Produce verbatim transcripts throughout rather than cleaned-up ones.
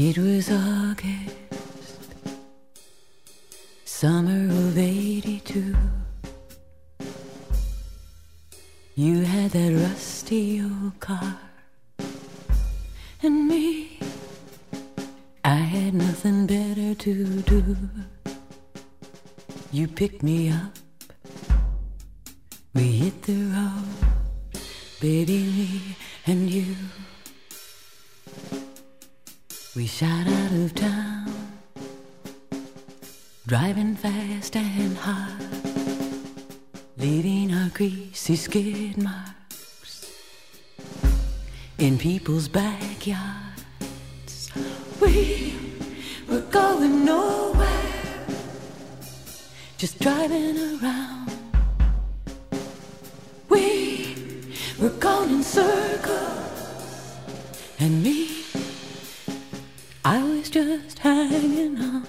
It was August, summer of eighty-two. You had that rusty old car, and me, I had nothing better to do. You picked me up, we hit the road, baby, me and you. We shot out of town, driving fast and hard, leaving our greasy skid marks in people's backyards. We were going nowhere, just driving around. We were going in circles, and me, I was just hanging on.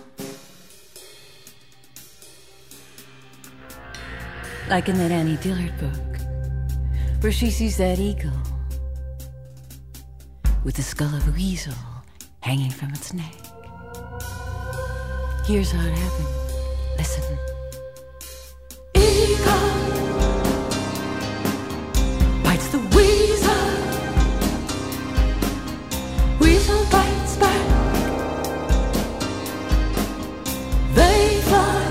Like in that Annie Dillard book, where she sees that eagle with the skull of a weasel hanging from its neck. Here's how it happened. Listen. Eagle bites the weasel. Weasel bites back. They fly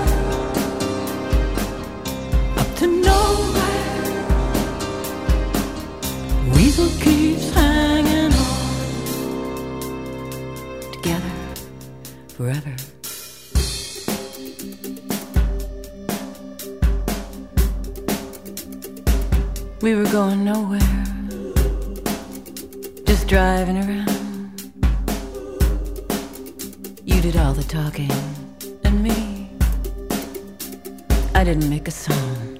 up to nowhere. Weasel keeps hanging on, together forever. We were going nowhere, just driving around. You did all the talking, and me, I didn't make a sound.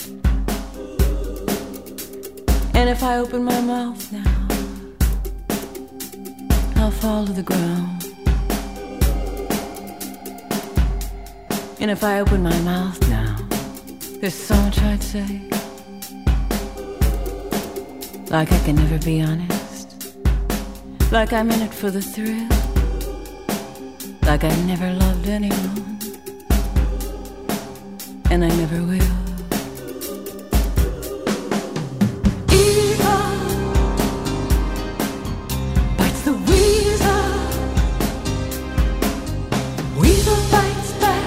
And if I open my mouth now, I'll fall to the ground. And if I open my mouth now, there's so much I'd say. Like I can never be honest, like I'm in it for the thrill, like I never loved anyone, and I never will. Eagle bites the weasel. Weasel bites back.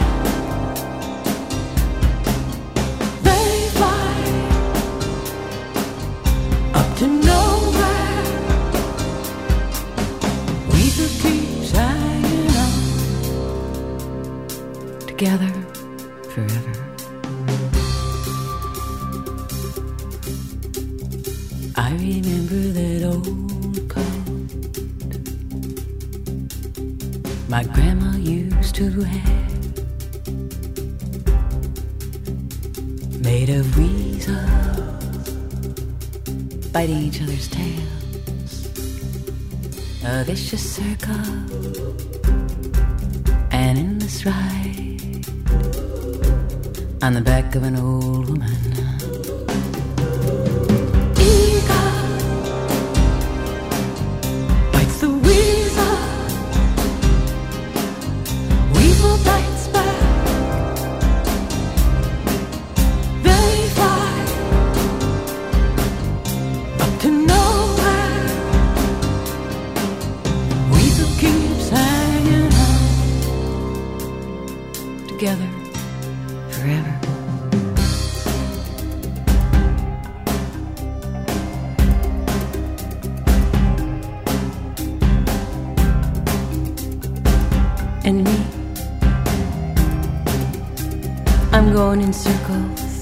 They fly up to nowhere. Weasel keeps hanging on, together forever. I remember that old coat my grandma used to have, made of weasels biting each other's tails, a vicious circle, an endless ride on the back of an old woman. Together forever. And me, I'm going in circles,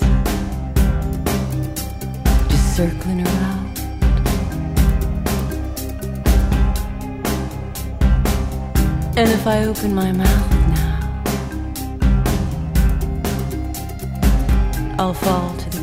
just circling around. And if I open my mouth now, I'll fall to